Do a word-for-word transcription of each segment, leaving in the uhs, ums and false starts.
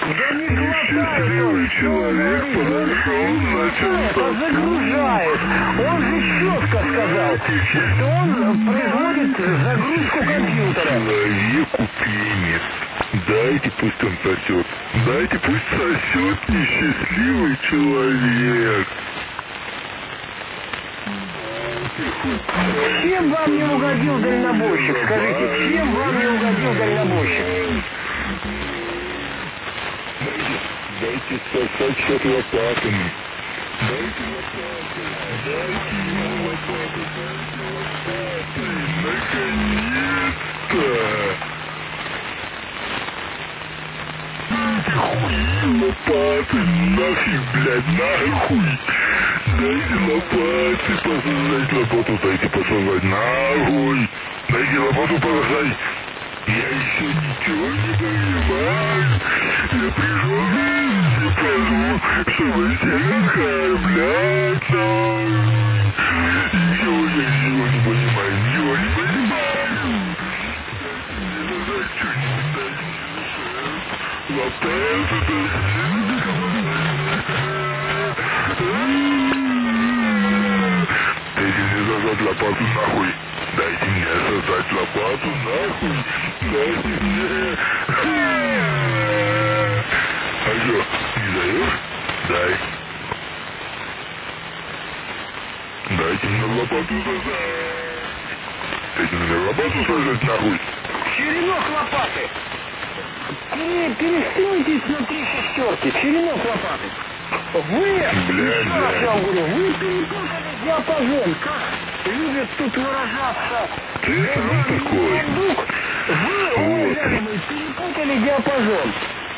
Да не хватает он, человек подошел, значит, а загружает. Он же четко сказал, что он производит загрузку компьютера. Человеку пенис. Дайте, пусть он сосет. Дайте, пусть сосет несчастливый человек. Чем вам не угодил дальнобойщик? Скажите, чем вам не угодил дальнобойщик? Дайте сосать счет лопатами. Дайте лопаты. Дайте ему лопаты. Наконец-то! Хуй, лопаты, нафиг, блядь, нахуй! Дайте лопаты посажать, лопату дайте посажать, нахуй! Дайте лопату посажать! Я еще ничего не понимаю! Я пришел и скажу, что вы все оскорбляться! Ничего я ничего не понимаю, ничего не понимаю! Дайте мне сказать что-нибудь, дайте мне лопату, дайте мне зажать лопату нахуй. Дайте мне создать лопату нахуй. Дайте мне. А что, не даешь? Дай. Дайте мне лопату создать. Дайте мне лопату создать нахуй. Черенок лопаты. Пере, перестройте на три шестерки. Черенок лопаты. Вы, Бля, еще раз бля. я вам говорю, вы перепутали диапазон. Как любят тут выражаться. Ты сам такой. Вы, уважаемые, перепутали диапазон.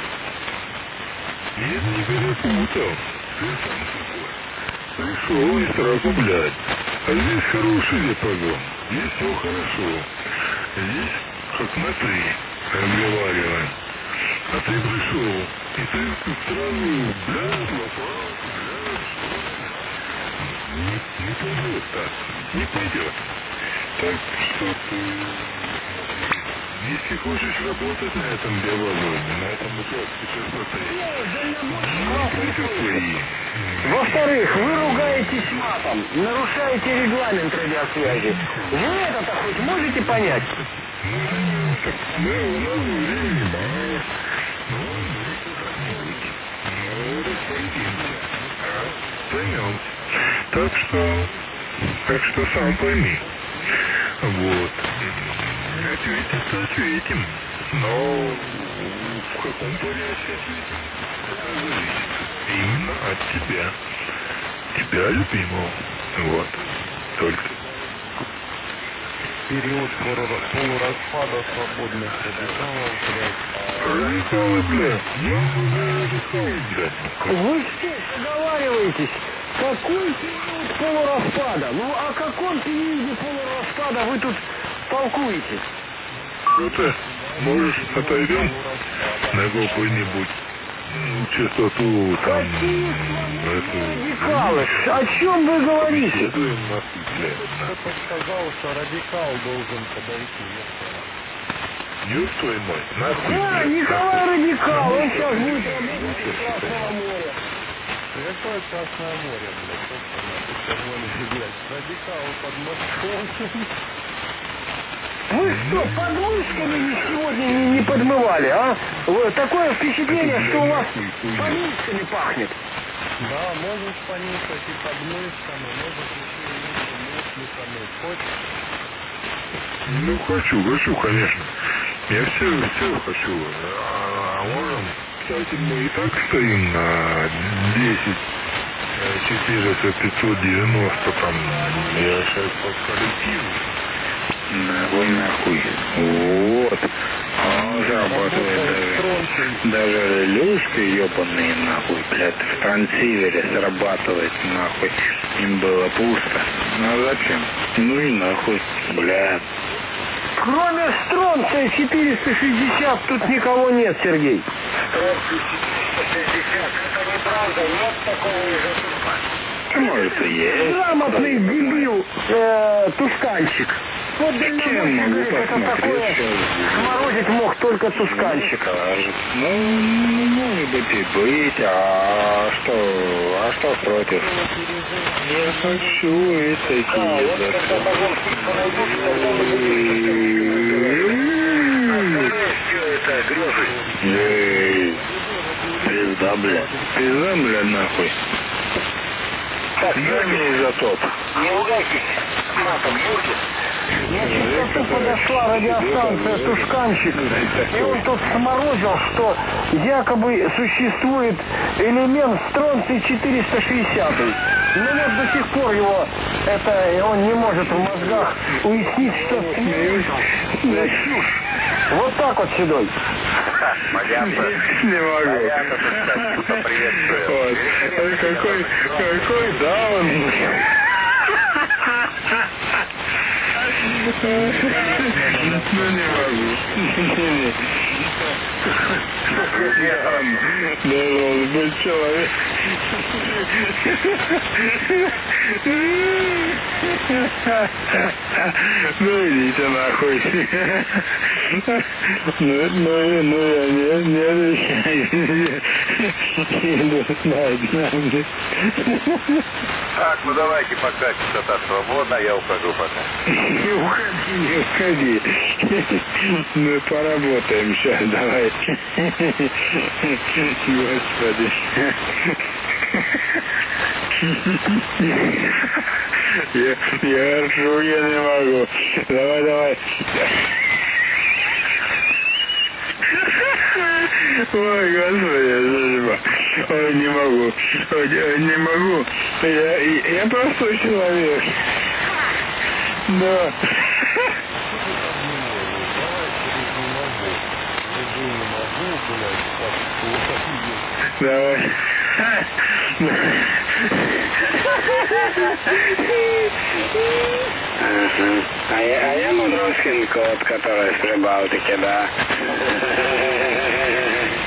Нет, не перепутал. Ты сам такой. Пришел и сразу, блядь. А здесь хороший диапазон. Здесь все хорошо. Здесь как на три разговариваем. А ты пришел, и ты сразу, блядь, лопат, блядь, что? Не, не пойдет так. Не пойдет. Так что ты... Если хочешь работать на этом диапазоне, на этом участке частоты, против свои. Во-вторых, вы ругаетесь матом, нарушаете регламент радиосвязи. Вы это-то хоть можете понять? Ну, так, да, у нас времени мало. Ну, может, как-нибудь. Ну, распорядимся. А? Поймем. Так что, так что сам пойми. Вот. Ответить-то ответим. Но в каком порядке ответим? Это зависит именно от тебя. Тебя, любимого. Вот. Только. Период полураспада свободных радикалов, блядь. Радикалы, блядь. Я не радикалы, блядь. Вы все договариваетесь. Какой период полураспада? Ну, о каком периоде полураспада вы тут толкуете? Это, можешь, отойдем на какой-нибудь частоту, там, Какие эту... радикалы? О чем вы говорите? Беседуем нахуй, блядь. Кто-то сказал, что радикал должен подойти. Ёб твой мой, нахуй, Да, блядь, Николай нахуй. Радикал, он сейчас Ну, будет ну, работать что из Красного моря. Какое Красное море, блядь, собственно, блядь. Радикал под Москвой. Вы что, подмышками сегодня не, не подмывали, а? Вот такое впечатление, что у вас подмышками пахнет. Да, можешь понюхать и под мышками, можешь еще и мысли помыть. Хочешь? Ну, хочу, хочу, конечно. Я все, все хочу. А, можем, кстати, мы и так стоим на десять, четыреста, пятьсот девяносто, там, я сейчас по коллективу. Нахуй, нахуй. Вот. А он зарабатывает даже, даже люшки ебаные, нахуй, блядь, в трансивере срабатывает, нахуй. Им было пусто. Ну а зачем? Ну и нахуй, блядь. Кроме Стронция четыреста шестьдесят тут никого нет, Сергей. Это неправда, нет такого уже. Может и есть. Грамотный дебил, э, тусканчик. Вот Чем дальнобойщик, могу говорит, это посмотреть такое сейчас? сморозить мог только тусканчик. Скажет. Ну, не может быть и быть, а что, а что против? Я хочу и такие Эй, пизда, бля, пизда, бля, нахуй. Так, Дай мне изотоп. не ругайтесь матом, Юрки. На частоту подошла радиостанция «Тушканчик», и он тут сморозил, что якобы существует элемент стронций четыреста шестьдесят. Но вот до сих пор его, это, он не может в мозгах уяснить, что это чушь. Вот так вот, Седой. Понятно. Не могу. Понятно, приветствую. Вот. Какой, какой даун. Ну не могу. Не-не. Должен быть человек. Ну идите нахуй. Ну, ну, ну я не, не отвечаю. Иду знать. Так, ну давайте пока частота свободна, я ухожу пока. Не уходи, не уходи. Мы поработаем сейчас, давай. Господи. Я, я ржу, я не могу. Давай, давай. Ой, Господи, судьба. Ой, не могу. Ой, не могу. Я, я простой человек. Да. Давай. А я, а я Мудровский кот, который с Прибалтики, да.